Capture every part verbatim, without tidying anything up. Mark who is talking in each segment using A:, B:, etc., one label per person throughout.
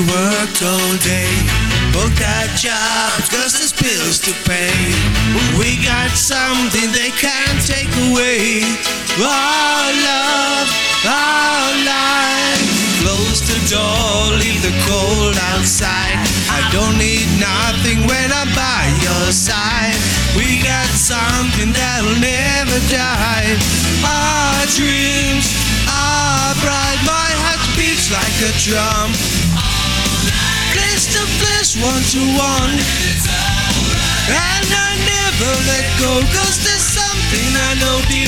A: worked all day, both got jobs, cause there's bills to pay. We got something they can't take away. Our love, our life. Close the door, leave the cold outside. I don't need nothing when I'm by your side. We got something that'll never die. Our dreams are bright. My heart beats like a drum. Place to place, one to one. And I never let go, cause there's something I know deep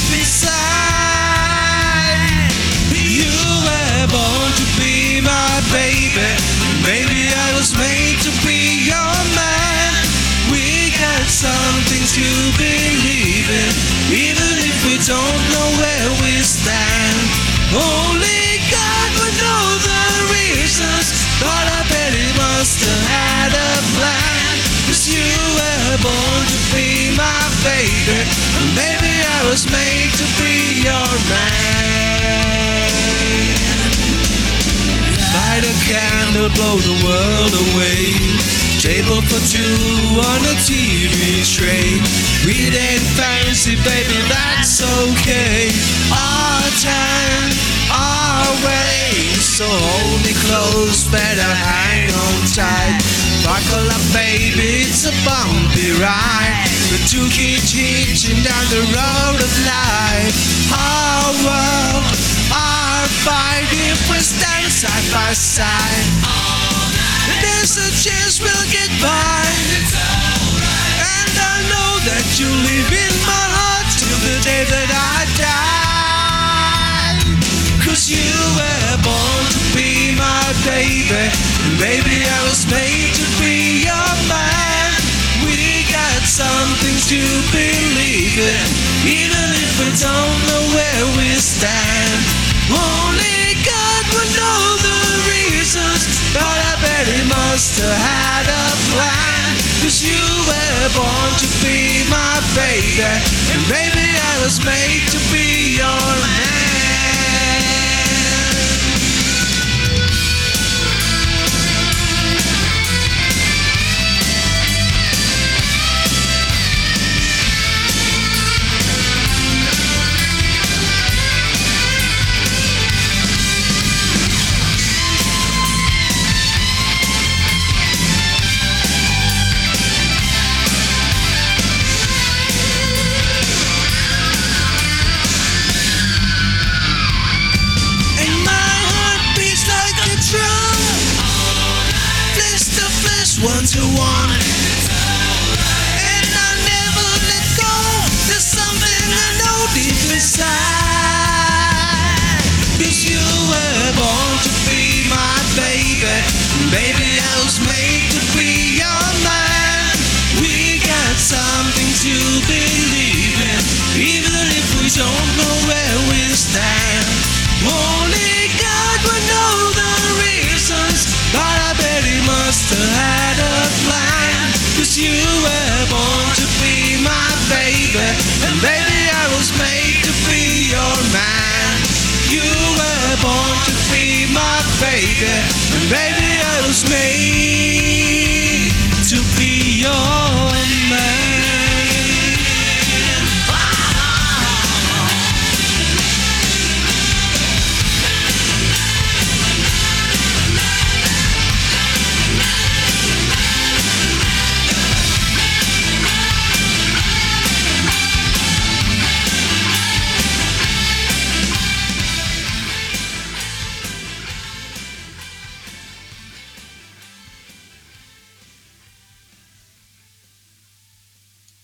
A: inside. You were born to be my baby. Maybe I was made to be your man. We got something to believe in, even if we don't know where we stand. Only God would know the reasons, but I bet He must have had a plan. Cause you were born to be my baby, and maybe I was made to be your man. Light a candle, blow the world away. Table for two on a T V tray. We ain't fancy, baby, that's okay. Our time, our way. So hold me close, better hang on tight. Buckle up, baby, it's a bumpy ride. The two kids hitching down the road of life. Our world, our fight, if we stand side by side. There's a chance we'll get by. And I know that you live in my heart till the day that I die. Cause you were born to be my baby, and baby I was made to be your man. We got something to believe in, even if we don't know where we stand. Only God would know the reasons, but I bet He must have had a plan. Cause you were born to be my baby, and baby I was made to be your man. One to one, and I never let go. There's something I know deep inside. Cause you were born to be my baby, baby I was made to be your man. We got something to believe in, even if we don't know where we stand. Only God would know the reasons, but I bet He must have had a plan. Cause you were born to be my baby, and baby I was made to be your man. You were born to be my baby, and baby I was made to be